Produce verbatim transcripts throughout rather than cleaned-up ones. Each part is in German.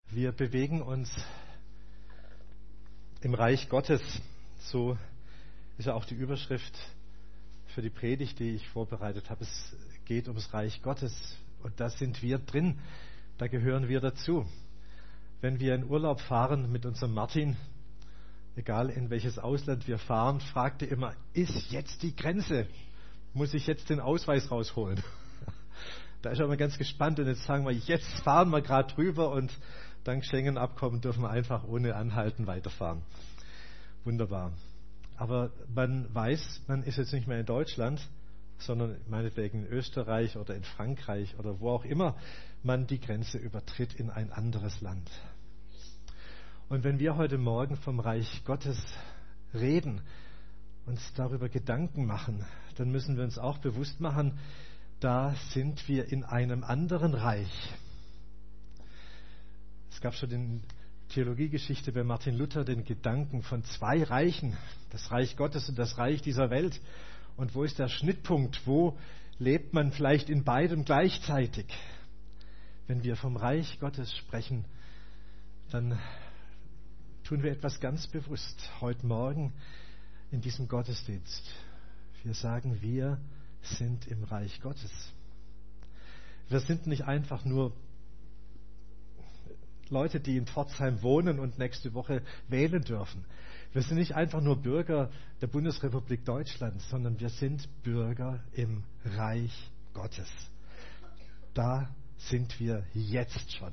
Wir bewegen uns im Reich Gottes. So ist ja auch die Überschrift für die Predigt, die ich vorbereitet habe. Es geht ums Reich Gottes und da sind wir drin. Da gehören wir dazu. Wenn wir in Urlaub fahren mit unserem Martin, egal in welches Ausland wir fahren, fragt er immer, ist jetzt die Grenze? Muss ich jetzt den Ausweis rausholen? Da ist er immer ganz gespannt und jetzt sagen wir, jetzt fahren wir gerade drüber und dank Schengen-Abkommen dürfen wir einfach ohne Anhalten weiterfahren. Wunderbar. Aber man weiß, man ist jetzt nicht mehr in Deutschland, sondern meinetwegen in Österreich oder in Frankreich oder wo auch immer man die Grenze übertritt in ein anderes Land. Und wenn wir heute Morgen vom Reich Gottes reden, uns darüber Gedanken machen, dann müssen wir uns auch bewusst machen, da sind wir in einem anderen Reich. Es gab schon in Theologiegeschichte bei Martin Luther den Gedanken von zwei Reichen, das Reich Gottes und das Reich dieser Welt. Und wo ist der Schnittpunkt? Wo lebt man vielleicht in beidem gleichzeitig? Wenn wir vom Reich Gottes sprechen, dann tun wir etwas ganz bewusst heute Morgen in diesem Gottesdienst. Wir sagen, wir sind im Reich Gottes. Wir sind nicht einfach nur Leute, die in Pforzheim wohnen und nächste Woche wählen dürfen. Wir sind nicht einfach nur Bürger der Bundesrepublik Deutschland, sondern wir sind Bürger im Reich Gottes. Da sind wir jetzt schon.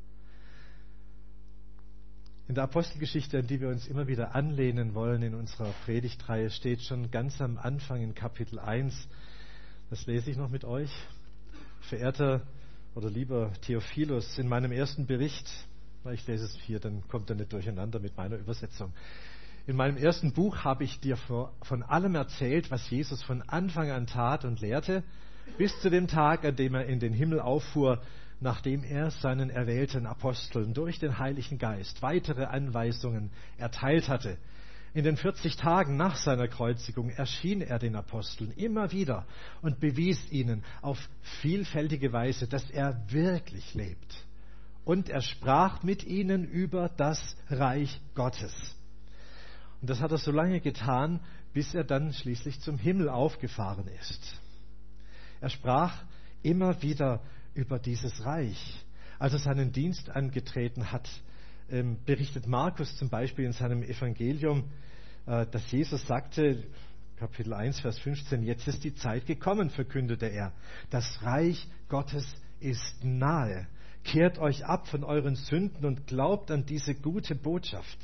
In der Apostelgeschichte, an die wir uns immer wieder anlehnen wollen in unserer Predigtreihe, steht schon ganz am Anfang in Kapitel eins, das lese ich noch mit euch. Verehrter oder lieber Theophilus, in meinem ersten Bericht, ich lese es hier, dann kommt er nicht durcheinander mit meiner Übersetzung. In meinem ersten Buch habe ich dir von allem erzählt, was Jesus von Anfang an tat und lehrte, bis zu dem Tag, an dem er in den Himmel auffuhr, nachdem er seinen erwählten Aposteln durch den Heiligen Geist weitere Anweisungen erteilt hatte. In den vierzig Tagen nach seiner Kreuzigung erschien er den Aposteln immer wieder und bewies ihnen auf vielfältige Weise, dass er wirklich lebt. Und er sprach mit ihnen über das Reich Gottes. Und das hat er so lange getan, bis er dann schließlich zum Himmel aufgefahren ist. Er sprach immer wieder über dieses Reich. Als er seinen Dienst angetreten hat, ähm, berichtet Markus zum Beispiel in seinem Evangelium, äh, dass Jesus sagte, Kapitel eins, Vers fünfzehn, jetzt ist die Zeit gekommen, verkündete er. Das Reich Gottes ist nahe. Kehrt euch ab von euren Sünden und glaubt an diese gute Botschaft.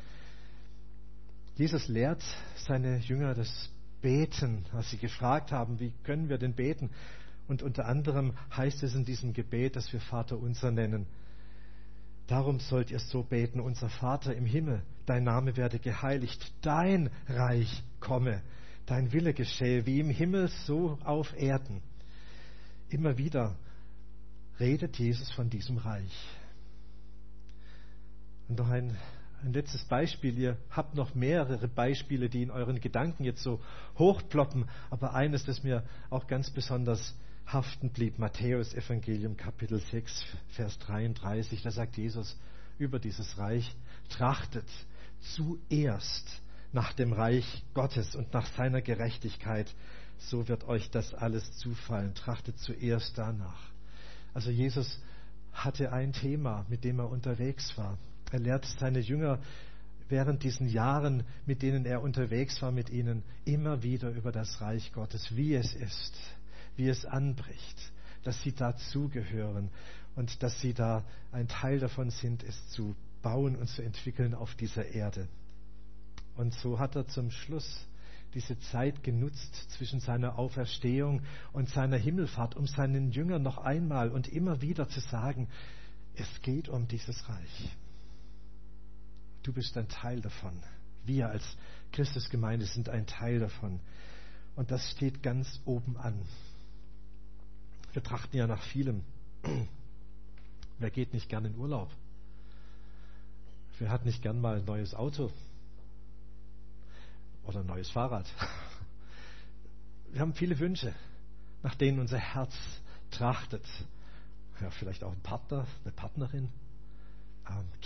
Jesus lehrt seine Jünger das Beten, als sie gefragt haben, wie können wir denn beten? Und unter anderem heißt es in diesem Gebet, das wir Vater unser nennen. Darum sollt ihr so beten, unser Vater im Himmel, dein Name werde geheiligt, dein Reich komme, dein Wille geschehe, wie im Himmel, so auf Erden. Immer wieder redet Jesus von diesem Reich. Und noch ein, ein letztes Beispiel. Ihr habt noch mehrere Beispiele, die in euren Gedanken jetzt so hochploppen, aber eines, das mir auch ganz besonders haften blieb, Matthäus Evangelium Kapitel sechs, Vers dreiunddreißig, da sagt Jesus über dieses Reich, trachtet zuerst nach dem Reich Gottes und nach seiner Gerechtigkeit, so wird euch das alles zufallen. Trachtet zuerst danach. Also Jesus hatte ein Thema, mit dem er unterwegs war. Er lehrt seine Jünger während diesen Jahren, mit denen er unterwegs war, mit ihnen immer wieder über das Reich Gottes, wie es ist, wie es anbricht, dass sie dazugehören und dass sie da ein Teil davon sind, es zu bauen und zu entwickeln auf dieser Erde. Und so hat er zum Schluss diese Zeit genutzt zwischen seiner Auferstehung und seiner Himmelfahrt, um seinen Jüngern noch einmal und immer wieder zu sagen, es geht um dieses Reich. Du bist ein Teil davon. Wir als Christusgemeinde sind ein Teil davon. Und das steht ganz oben an. Wir trachten ja nach vielem. Wer geht nicht gern in Urlaub? Wer hat nicht gern mal ein neues Auto? Oder ein neues Fahrrad? Wir haben viele Wünsche, nach denen unser Herz trachtet. Ja, vielleicht auch ein Partner, eine Partnerin.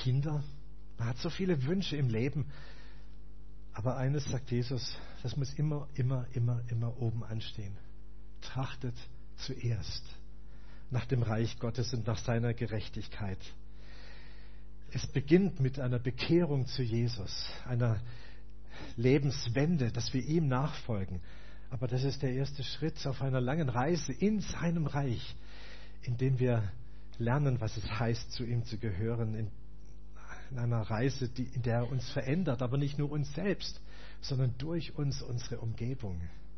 Kinder, man hat so viele Wünsche im Leben. Aber eines sagt Jesus, das muss immer, immer, immer, immer oben anstehen. Trachtet zuerst nach dem Reich Gottes und nach seiner Gerechtigkeit. Es beginnt mit einer Bekehrung zu Jesus, einer Lebenswende, dass wir ihm nachfolgen. Aber das ist der erste Schritt auf einer langen Reise in seinem Reich, in dem wir lernen, was es heißt, zu ihm zu gehören, in, in einer Reise, die, in der er uns verändert, aber nicht nur uns selbst, sondern durch uns unsere Umgebung.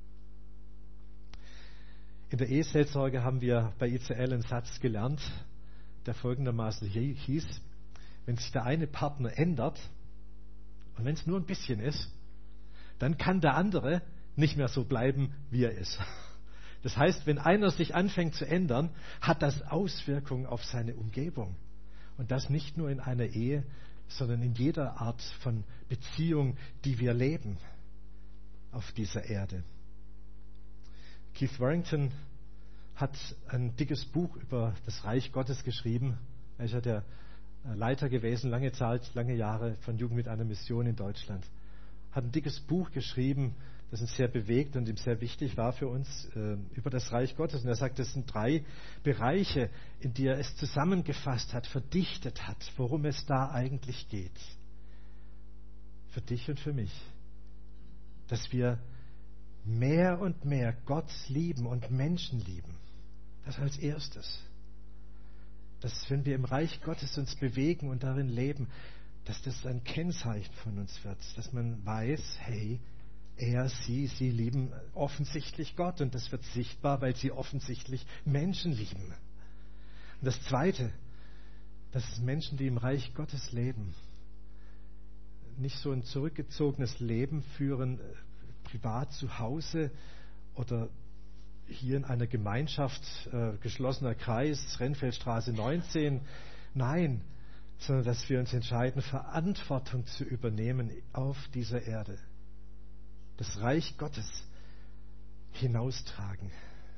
In der Eheseelsorge haben wir bei I C L einen Satz gelernt, der folgendermaßen hieß: Wenn sich der eine Partner ändert, und wenn es nur ein bisschen ist, dann kann der andere nicht mehr so bleiben, wie er ist. Das heißt, wenn einer sich anfängt zu ändern, hat das Auswirkungen auf seine Umgebung. Und das nicht nur in einer Ehe, sondern in jeder Art von Beziehung, die wir leben auf dieser Erde. Keith Warrington hat ein dickes Buch über das Reich Gottes geschrieben. Er ist ja der Leiter gewesen, lange Zeit, lange Jahre von Jugend mit einer Mission in Deutschland. Hat ein dickes Buch geschrieben, das uns sehr bewegt und ihm sehr wichtig war für uns, äh, über das Reich Gottes. Und er sagt, es sind drei Bereiche, in die er es zusammengefasst hat, verdichtet hat, worum es da eigentlich geht. Für dich und für mich. Dass wir mehr und mehr Gott lieben und Menschen lieben. Das als erstes. Dass, wenn wir im Reich Gottes uns bewegen und darin leben, dass das ein Kennzeichen von uns wird. Dass man weiß, hey, er, sie, sie lieben offensichtlich Gott. Und das wird sichtbar, weil sie offensichtlich Menschen lieben. Und das Zweite, dass Menschen, die im Reich Gottes leben, nicht so ein zurückgezogenes Leben führen, privat zu Hause oder hier in einer Gemeinschaft, äh, geschlossener Kreis, Rennfeldstraße neunzehn. Nein, sondern dass wir uns entscheiden, Verantwortung zu übernehmen auf dieser Erde. Das Reich Gottes hinaustragen.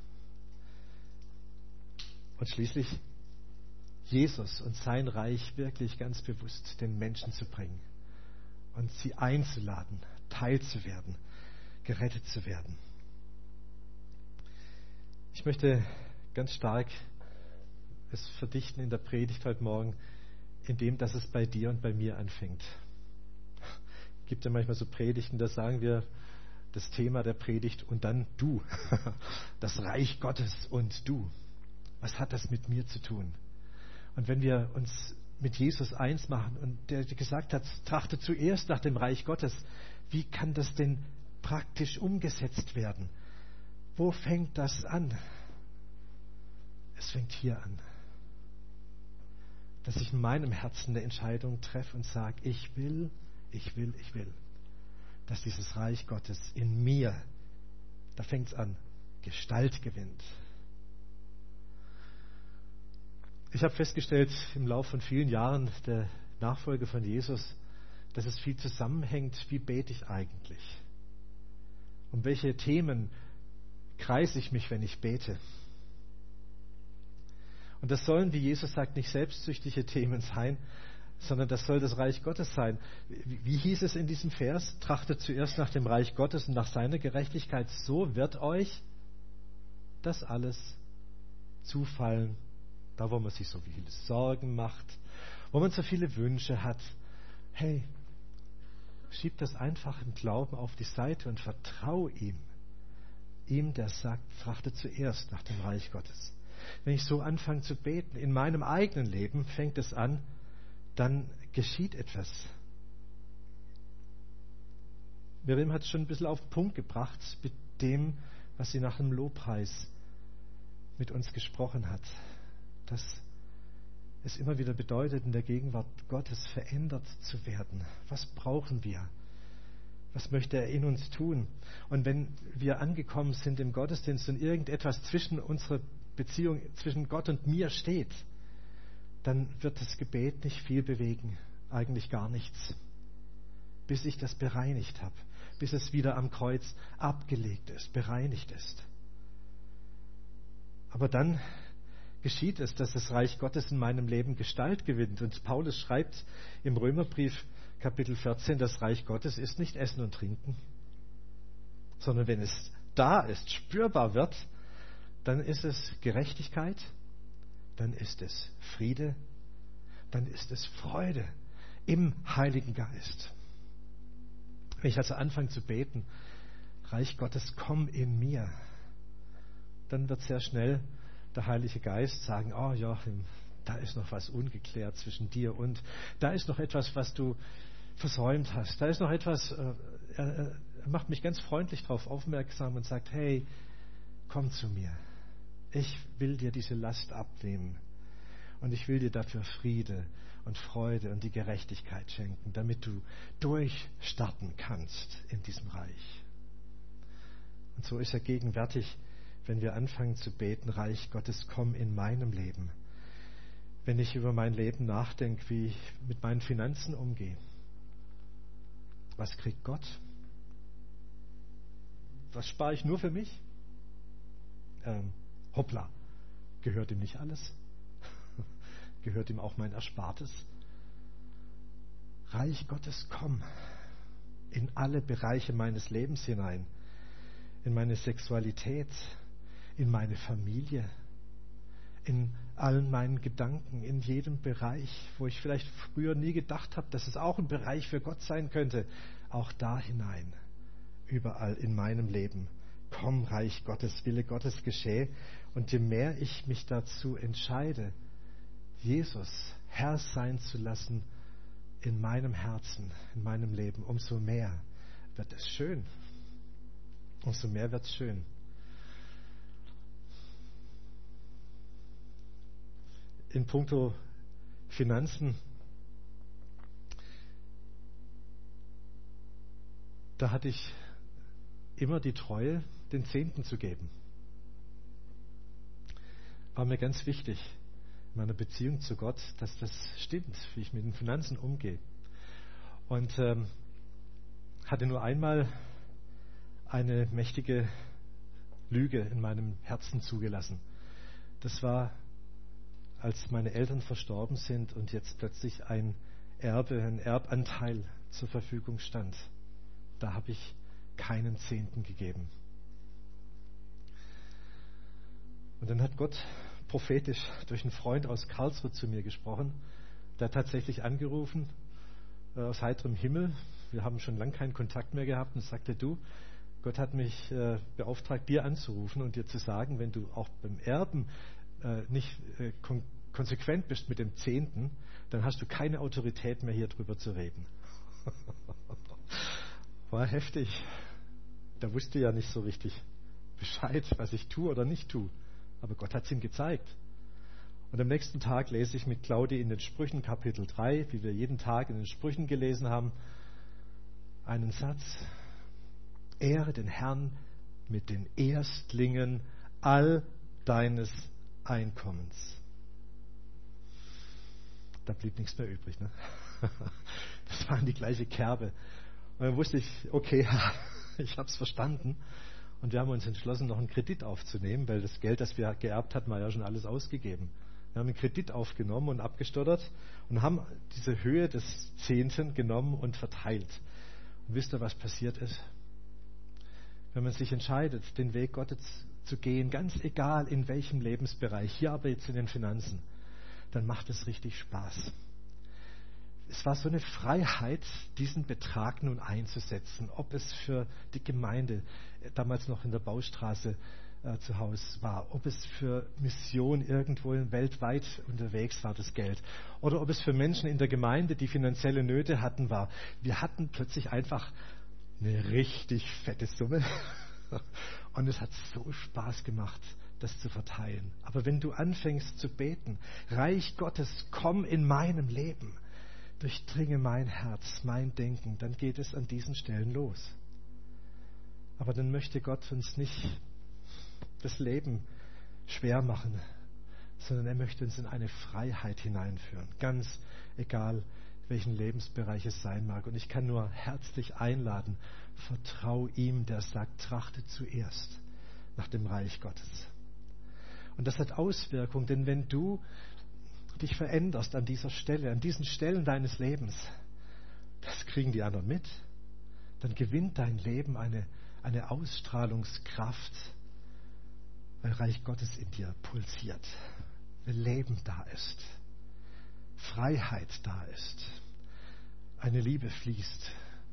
Und schließlich Jesus und sein Reich wirklich ganz bewusst den Menschen zu bringen und sie einzuladen, teilzuwerden, gerettet zu werden. Ich möchte ganz stark es verdichten in der Predigt heute Morgen, indem, dass es bei dir und bei mir anfängt. Es gibt ja manchmal so Predigten, da sagen wir das Thema der Predigt und dann du. Das Reich Gottes und du. Was hat das mit mir zu tun? Und wenn wir uns mit Jesus eins machen und der gesagt hat, trachte zuerst nach dem Reich Gottes, wie kann das denn praktisch umgesetzt werden? Wo fängt das an? Es fängt hier an. Dass ich in meinem Herzen eine Entscheidung treffe und sage, ich will, ich will, ich will, dass dieses Reich Gottes in mir, da fängt es an, Gestalt gewinnt. Ich habe festgestellt im Laufe von vielen Jahren der Nachfolge von Jesus, dass es viel zusammenhängt, wie bete ich eigentlich? Um welche Themen kreise ich mich, wenn ich bete? Und das sollen, wie Jesus sagt, nicht selbstsüchtige Themen sein, sondern das soll das Reich Gottes sein. Wie, wie hieß es in diesem Vers? Trachtet zuerst nach dem Reich Gottes und nach seiner Gerechtigkeit, so wird euch das alles zufallen. Da, wo man sich so viele Sorgen macht, wo man so viele Wünsche hat. Hey, schieb das einfach im Glauben auf die Seite und vertrau ihm. Ihm, der sagt, trachte zuerst nach dem Reich Gottes. Wenn ich so anfange zu beten, in meinem eigenen Leben fängt es an, dann geschieht etwas. Miriam hat es schon ein bisschen auf den Punkt gebracht mit dem, was sie nach dem Lobpreis mit uns gesprochen hat. Dass es immer wieder bedeutet, in der Gegenwart Gottes verändert zu werden. Was brauchen wir? Was möchte er in uns tun? Und wenn wir angekommen sind im Gottesdienst und irgendetwas zwischen unserer Beziehung, zwischen Gott und mir steht, dann wird das Gebet nicht viel bewegen, eigentlich gar nichts, bis ich das bereinigt habe, bis es wieder am Kreuz abgelegt ist, bereinigt ist. Aber dann geschieht es, dass das Reich Gottes in meinem Leben Gestalt gewinnt. Und Paulus schreibt im Römerbrief Kapitel vierzehn, das Reich Gottes ist nicht Essen und Trinken, sondern wenn es da ist, spürbar wird, dann ist es Gerechtigkeit, dann ist es Friede, dann ist es Freude im Heiligen Geist. Wenn ich also anfange zu beten, Reich Gottes, komm in mir, dann wird sehr schnell der Heilige Geist sagen, oh Joachim, da ist noch was ungeklärt zwischen dir und da ist noch etwas, was du versäumt hast. Da ist noch etwas, äh, er, er macht mich ganz freundlich darauf aufmerksam und sagt, hey, komm zu mir. Ich will dir diese Last abnehmen und ich will dir dafür Friede und Freude und die Gerechtigkeit schenken, damit du durchstarten kannst in diesem Reich. Und so ist er gegenwärtig, wenn wir anfangen zu beten, Reich Gottes, komm in meinem Leben. Wenn ich über mein Leben nachdenke, wie ich mit meinen Finanzen umgehe. Was kriegt Gott? Was spare ich nur für mich? Ähm, hoppla, gehört ihm nicht alles? Gehört ihm auch mein Erspartes? Reich Gottes, komm in alle Bereiche meines Lebens hinein, in meine Sexualität, in meine Familie, in allen meinen Gedanken, in jedem Bereich, wo ich vielleicht früher nie gedacht habe, dass es auch ein Bereich für Gott sein könnte, auch da hinein, überall in meinem Leben. Komm, Reich Gottes, Wille Gottes geschehe. Und je mehr ich mich dazu entscheide, Jesus Herr sein zu lassen in meinem Herzen, in meinem Leben, umso mehr wird es schön. Umso mehr wird es schön. In puncto Finanzen, da hatte ich immer die Treue, den Zehnten zu geben. War mir ganz wichtig in meiner Beziehung zu Gott, dass das stimmt, wie ich mit den Finanzen umgehe. Und ähm, hatte nur einmal eine mächtige Lüge in meinem Herzen zugelassen. Das war, als meine Eltern verstorben sind und jetzt plötzlich ein Erbe, ein Erbanteil zur Verfügung stand. Da habe ich keinen Zehnten gegeben. Und dann hat Gott prophetisch durch einen Freund aus Karlsruhe zu mir gesprochen. Der hat tatsächlich angerufen äh, aus heiterem Himmel. Wir haben schon lange keinen Kontakt mehr gehabt und sagte, du, Gott hat mich äh, beauftragt, dir anzurufen und dir zu sagen, wenn du auch beim Erben äh, nicht äh, kon- konsequent bist mit dem Zehnten, dann hast du keine Autorität mehr, hier drüber zu reden. War heftig. Der wusste ja nicht so richtig Bescheid, was ich tue oder nicht tue. Aber Gott hat es ihm gezeigt. Und am nächsten Tag lese ich mit Claudi in den Sprüchen Kapitel drei, wie wir jeden Tag in den Sprüchen gelesen haben, einen Satz: Ehre den Herrn mit den Erstlingen all deines Einkommens. Da blieb nichts mehr übrig. Ne? Das war die gleiche Kerbe. Und dann wusste ich, okay, ich habe es verstanden. Und wir haben uns entschlossen, noch einen Kredit aufzunehmen, weil das Geld, das wir geerbt hatten, war ja schon alles ausgegeben. Wir haben einen Kredit aufgenommen und abgestottert und haben diese Höhe des Zehnten genommen und verteilt. Und wisst ihr, was passiert ist? Wenn man sich entscheidet, den Weg Gottes zu gehen, ganz egal in welchem Lebensbereich, hier aber jetzt in den Finanzen, dann macht es richtig Spaß. Es war so eine Freiheit, diesen Betrag nun einzusetzen, ob es für die Gemeinde, damals noch in der Baustraße äh, zu Hause war, ob es für Mission irgendwo weltweit unterwegs war, das Geld, oder ob es für Menschen in der Gemeinde, die finanzielle Nöte hatten, war. Wir hatten plötzlich einfach eine richtig fette Summe und es hat so Spaß gemacht, das zu verteilen. Aber wenn du anfängst zu beten, Reich Gottes, komm in meinem Leben, durchdringe mein Herz, mein Denken, dann geht es an diesen Stellen los. Aber dann möchte Gott uns nicht das Leben schwer machen, sondern er möchte uns in eine Freiheit hineinführen, ganz egal, welchen Lebensbereich es sein mag. Und ich kann nur herzlich einladen, vertrau ihm, der sagt, trachte zuerst nach dem Reich Gottes. Und das hat Auswirkungen, denn wenn du dich veränderst an dieser Stelle, an diesen Stellen deines Lebens, das kriegen die anderen mit, dann gewinnt dein Leben eine, eine Ausstrahlungskraft, weil Reich Gottes in dir pulsiert, weil Leben da ist, Freiheit da ist, eine Liebe fließt.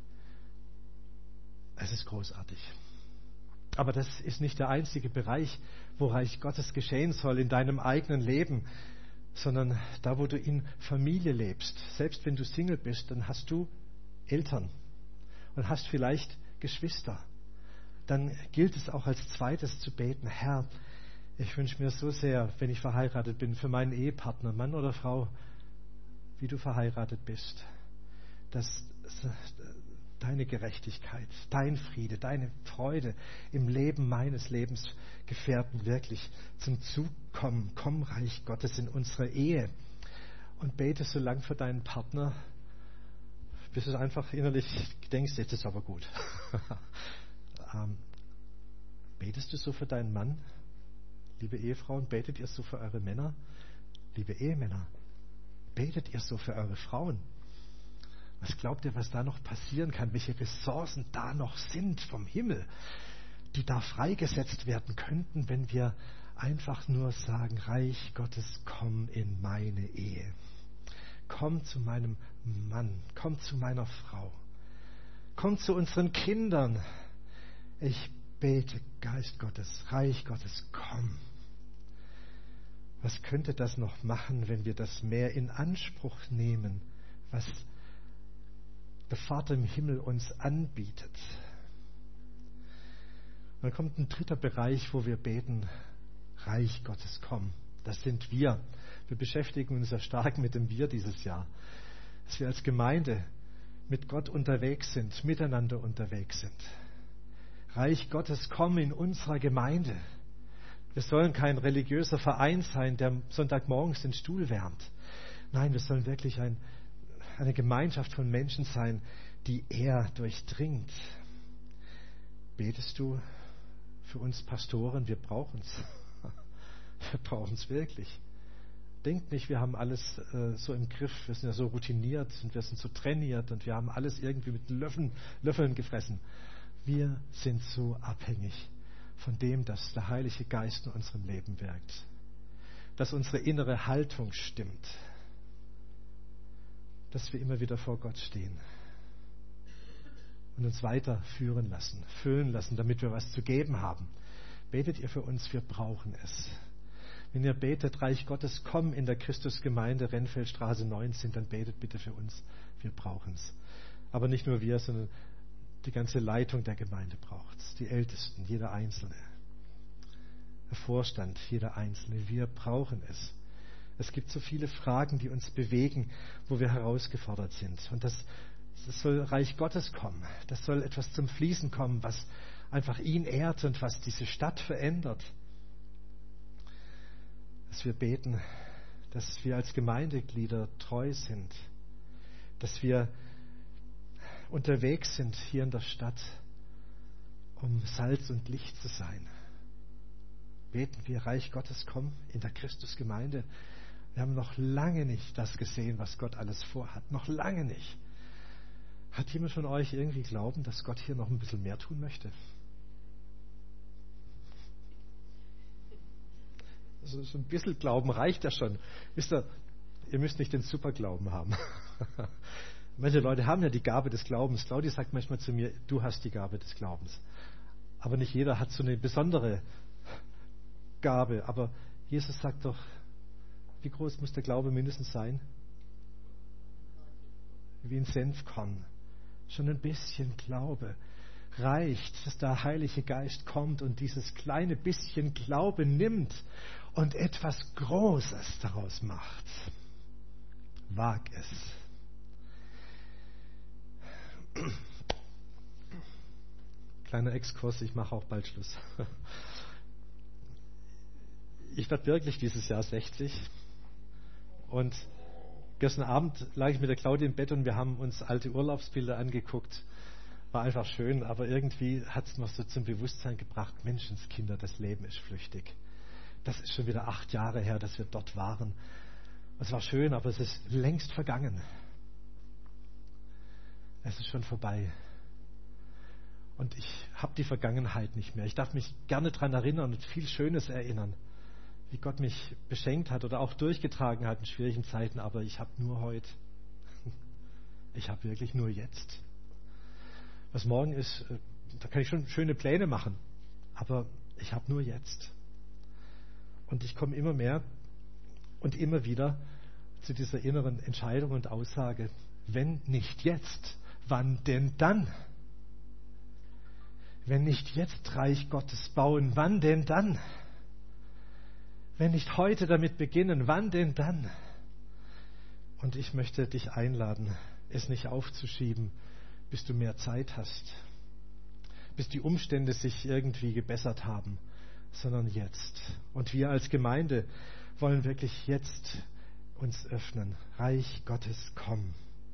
Es ist großartig. Aber das ist nicht der einzige Bereich, wo Reich Gottes geschehen soll in deinem eigenen Leben, sondern da, wo du in Familie lebst. Selbst wenn du Single bist, dann hast du Eltern und hast vielleicht Geschwister. Dann gilt es auch als zweites zu beten: Herr, ich wünsche mir so sehr, wenn ich verheiratet bin, für meinen Ehepartner, Mann oder Frau, wie du verheiratet bist, dass deine Gerechtigkeit, dein Friede, deine Freude im Leben meines Lebensgefährten wirklich zum Zug kommen. Komm, Reich Gottes, in unsere Ehe. Und bete so lang für deinen Partner, bis du einfach innerlich denkst, jetzt ist aber gut. ähm, betest du so für deinen Mann? Liebe Ehefrauen, betet ihr so für eure Männer? Liebe Ehemänner, betet ihr so für eure Frauen? Was glaubt ihr, was da noch passieren kann? Welche Ressourcen da noch sind vom Himmel, die da freigesetzt werden könnten, wenn wir einfach nur sagen: Reich Gottes, komm in meine Ehe. Komm zu meinem Mann, komm zu meiner Frau, komm zu unseren Kindern. Ich bete, Geist Gottes, Reich Gottes, komm. Was könnte das noch machen, wenn wir das mehr in Anspruch nehmen, was der Vater im Himmel uns anbietet? Und dann kommt ein dritter Bereich, wo wir beten: Reich Gottes, komm. Das sind wir. Wir beschäftigen uns sehr stark mit dem Wir dieses Jahr. Dass wir als Gemeinde mit Gott unterwegs sind, miteinander unterwegs sind. Reich Gottes, komm in unserer Gemeinde. Wir sollen kein religiöser Verein sein, der Sonntagmorgens den Stuhl wärmt. Nein, wir sollen wirklich ein, eine Gemeinschaft von Menschen sein, die er durchdringt. Betest du für uns Pastoren? Wir brauchen es. Wir brauchen es wirklich. Denkt nicht, wir haben alles äh, so im Griff, wir sind ja so routiniert und wir sind so trainiert und wir haben alles irgendwie mit Löffeln, Löffeln gefressen. Wir sind so abhängig von dem, dass der Heilige Geist in unserem Leben wirkt. Dass unsere innere Haltung stimmt. Dass wir immer wieder vor Gott stehen und uns weiterführen lassen, füllen lassen, damit wir was zu geben haben. Betet ihr für uns? Wir brauchen es. Wenn ihr betet, Reich Gottes, komm in der Christusgemeinde Rennfeldstraße neunzehn, dann betet bitte für uns. Wir brauchen es. Aber nicht nur wir, sondern die ganze Leitung der Gemeinde braucht es. Die Ältesten, jeder Einzelne. Der Vorstand, jeder Einzelne. Wir brauchen es. Es gibt so viele Fragen, die uns bewegen, wo wir herausgefordert sind. Und das, das soll Reich Gottes kommen. Das soll etwas zum Fließen kommen, was einfach ihn ehrt und was diese Stadt verändert. Dass wir beten, dass wir als Gemeindeglieder treu sind, dass wir unterwegs sind hier in der Stadt, um Salz und Licht zu sein. Beten wir, Reich Gottes, komm in der Christusgemeinde. Wir haben noch lange nicht das gesehen, was Gott alles vorhat. Noch lange nicht. Hat jemand von euch irgendwie Glauben, dass Gott hier noch ein bisschen mehr tun möchte? Also so ein bisschen Glauben reicht ja schon. Wisst ihr, ihr müsst nicht den Superglauben haben. Manche Leute haben ja die Gabe des Glaubens. Claudia sagt manchmal zu mir, du hast die Gabe des Glaubens. Aber nicht jeder hat so eine besondere Gabe. Aber Jesus sagt doch, wie groß muss der Glaube mindestens sein? Wie ein Senfkorn. Schon ein bisschen Glaube reicht, dass der Heilige Geist kommt und dieses kleine bisschen Glaube nimmt und etwas Großes daraus macht. Wag es. Kleiner Exkurs, ich mache auch bald Schluss. Ich werde wirklich dieses Jahr sechzig und gestern Abend lag ich mit der Claudia im Bett und wir haben uns alte Urlaubsbilder angeguckt. War einfach schön, aber irgendwie hat es noch so zum Bewusstsein gebracht, Menschenskinder, das Leben ist flüchtig. Das ist schon wieder acht Jahre her, dass wir dort waren. Es war schön, aber es ist längst vergangen. Es ist schon vorbei. Und ich habe die Vergangenheit nicht mehr. Ich darf mich gerne daran erinnern und viel Schönes erinnern, wie Gott mich beschenkt hat oder auch durchgetragen hat in schwierigen Zeiten. Aber ich habe nur heute. Ich habe wirklich nur jetzt. Was morgen ist, da kann ich schon schöne Pläne machen. Aber ich habe nur jetzt. Und ich komme immer mehr und immer wieder zu dieser inneren Entscheidung und Aussage, wenn nicht jetzt, wann denn dann? Wenn nicht jetzt Reich Gottes bauen, wann denn dann? Wenn nicht heute damit beginnen, wann denn dann? Und ich möchte dich einladen, es nicht aufzuschieben, bis du mehr Zeit hast, bis die Umstände sich irgendwie gebessert haben, sondern jetzt. Und wir als Gemeinde wollen wirklich jetzt uns öffnen. Reich Gottes, komm.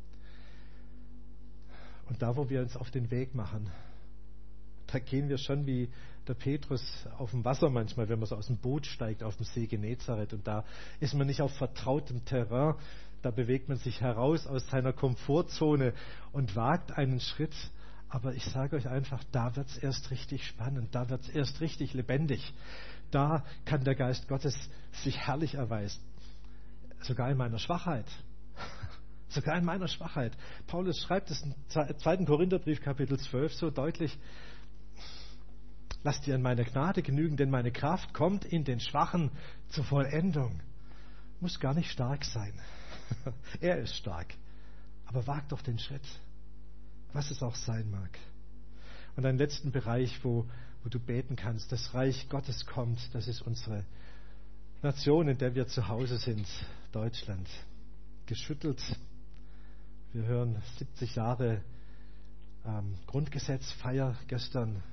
Und da, wo wir uns auf den Weg machen, da gehen wir schon wie der Petrus auf dem Wasser manchmal, wenn man so aus dem Boot steigt auf dem See Genezareth. Und da ist man nicht auf vertrautem Terrain, da bewegt man sich heraus aus seiner Komfortzone und wagt einen Schritt. Aber ich sage euch einfach, da wird es erst richtig spannend, da wird es erst richtig lebendig. Da kann der Geist Gottes sich herrlich erweisen. Sogar in meiner Schwachheit. Sogar in meiner Schwachheit. Paulus schreibt es im zweiten Korintherbrief, Kapitel zwölf, so deutlich. Lasst dir an meine Gnade genügen, denn meine Kraft kommt in den Schwachen zur Vollendung. Muss gar nicht stark sein. Er ist stark. Aber wag doch den Schritt, was es auch sein mag. Und einen letzten Bereich, wo, wo du beten kannst, das Reich Gottes kommt, das ist unsere Nation, in der wir zu Hause sind, Deutschland. Geschüttelt. Wir hören siebzig Jahre ähm, Grundgesetzfeier gestern.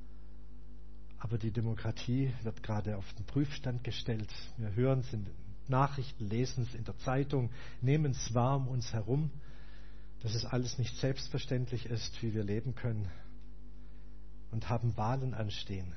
Aber die Demokratie wird gerade auf den Prüfstand gestellt. Wir hören es in den Nachrichten, lesen es in der Zeitung, nehmen es wahr um uns herum, dass es alles nicht selbstverständlich ist, wie wir leben können, und haben Wahlen anstehen.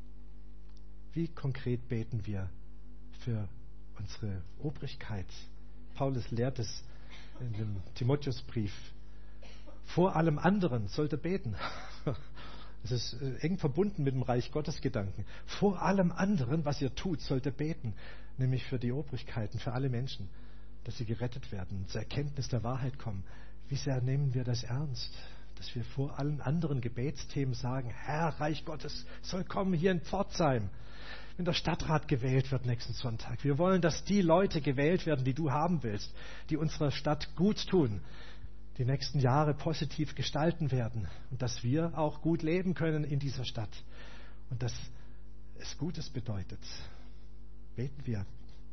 Wie konkret beten wir für unsere Obrigkeit? Paulus lehrt es in dem Timotheusbrief. Vor allem anderen sollte beten. Es ist eng verbunden mit dem Reich Gottes Gedanken. Vor allem anderen, was ihr tut, sollt ihr beten, nämlich für die Obrigkeiten, für alle Menschen, dass sie gerettet werden, zur Erkenntnis der Wahrheit kommen. Wie sehr nehmen wir das ernst, dass wir vor allen anderen Gebetsthemen sagen, Herr, Reich Gottes soll kommen hier in Pforzheim, wenn der Stadtrat gewählt wird nächsten Sonntag. Wir wollen, dass die Leute gewählt werden, die du haben willst, die unserer Stadt gut tun, die nächsten Jahre positiv gestalten werden und dass wir auch gut leben können in dieser Stadt und dass es Gutes bedeutet. Beten wir.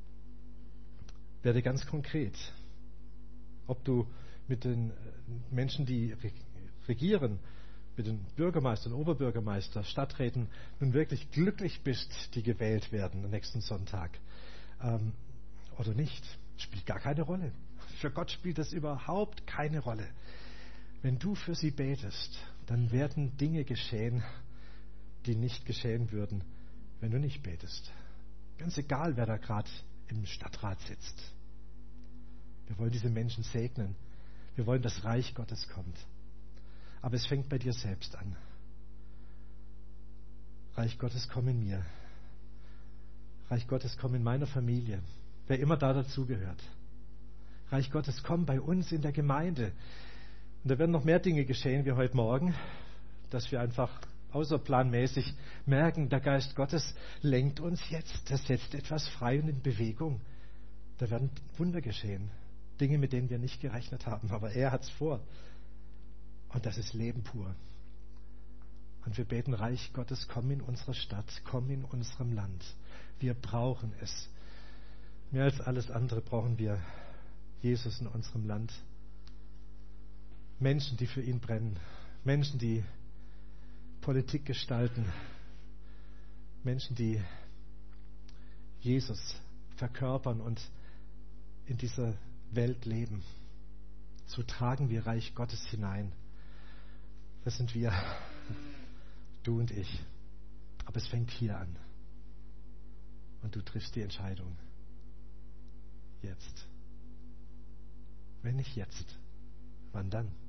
Werde ganz konkret. Ob du mit den Menschen, die regieren, mit den Bürgermeistern, Oberbürgermeister, Stadträten nun wirklich glücklich bist, die gewählt werden am nächsten Sonntag ähm, oder nicht, spielt gar keine Rolle. Für Gott spielt das überhaupt keine Rolle. Wenn du für sie betest, dann werden Dinge geschehen, die nicht geschehen würden, wenn du nicht betest. Ganz egal, wer da gerade im Stadtrat sitzt. Wir wollen diese Menschen segnen. Wir wollen, dass Reich Gottes kommt. Aber es fängt bei dir selbst an. Reich Gottes, komm in mir. Reich Gottes, komm in meiner Familie. Wer immer da dazugehört. Reich Gottes, komm bei uns in der Gemeinde. Und da werden noch mehr Dinge geschehen wie heute Morgen, dass wir einfach außerplanmäßig merken, der Geist Gottes lenkt uns jetzt. Er setzt etwas frei und in Bewegung. Da werden Wunder geschehen. Dinge, mit denen wir nicht gerechnet haben. Aber er hat es vor. Und das ist Leben pur. Und wir beten, Reich Gottes, komm in unsere Stadt, komm in unserem Land. Wir brauchen es. Mehr als alles andere brauchen wir Jesus in unserem Land. Menschen, die für ihn brennen. Menschen, die Politik gestalten. Menschen, die Jesus verkörpern und in dieser Welt leben. So tragen wir Reich Gottes hinein. Das sind wir, du und ich. Aber es fängt hier an. Und du triffst die Entscheidung. Jetzt. Wenn nicht jetzt, wann dann?